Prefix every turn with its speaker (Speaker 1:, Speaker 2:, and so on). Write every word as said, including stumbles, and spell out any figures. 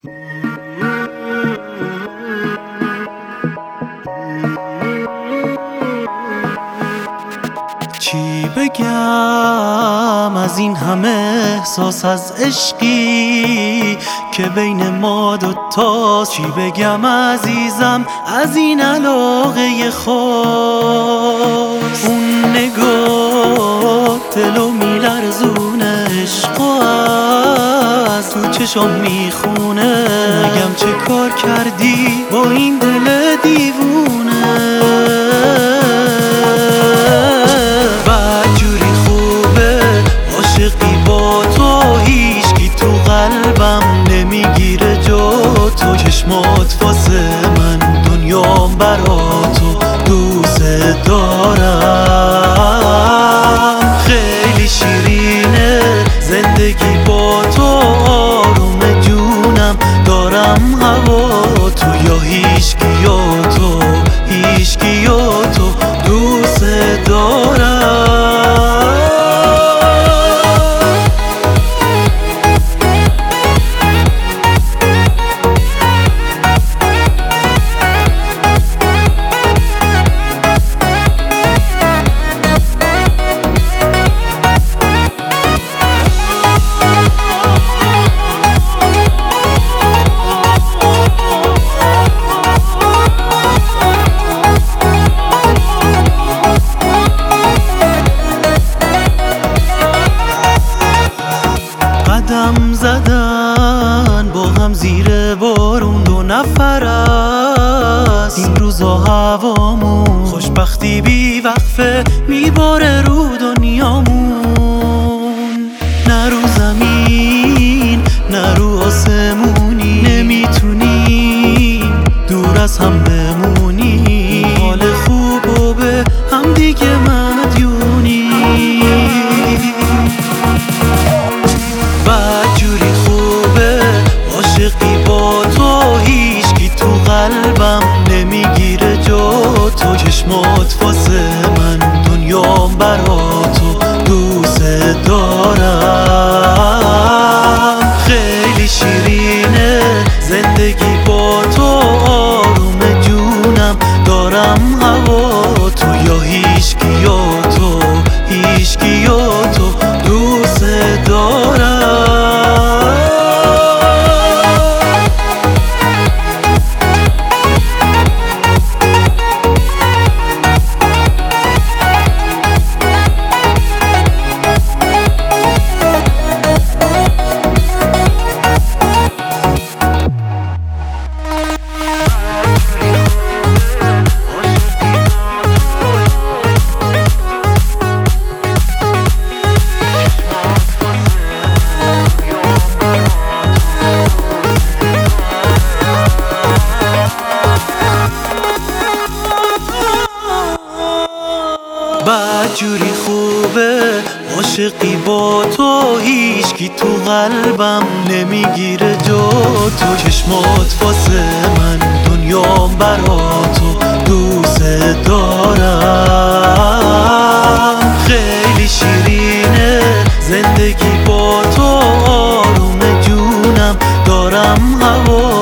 Speaker 1: چی بگم از این همه احساس از عشقی که بین ما دوتاست؟ چی بگم عزیزم از این علاقه خاص؟ اون نگاه دلو میلرزونه، عشق از تو چشم میخونه. نگم چه کار کردی با این دل دیوونه؟ چشمات واسه من دنیام برا تو، دوست دارم. خیلی شیرینه زندگی با تو، آروم جونم دارم هوا تو. یا هیچکی یا تو، هیچکی یا تو، دوست دارم. قدم زدن با هم زیر بارون، دو نفر است این روزا هوامون. خوشبختی بی وقفه میباره رو دنیامون. نه رو زمین نه رو آسمونی، نمیتونیم دور از هم بمونیم. حال خوب و به هم دیگه مدیونی. بدجوری خوبه عاشقی با تو، هیچکی تو قلبم نمیگیره جا تو. چشمات واسه من دنیام برا تو، دوست دارم. خیلی شیرینه زندگی با تو، آروم جونم دارم هوا تو. یا هیچکی یا تو، هیچکی یا تو، دوست دارم. بدجوری خوبه عاشقی با تو، هیچکی تو قلبم نمیگیره جا تو. چشمات واسه من دنیام برا تو، دوست دارم. خیلی شیرینه زندگی با تو، آروم جونم دارم هوا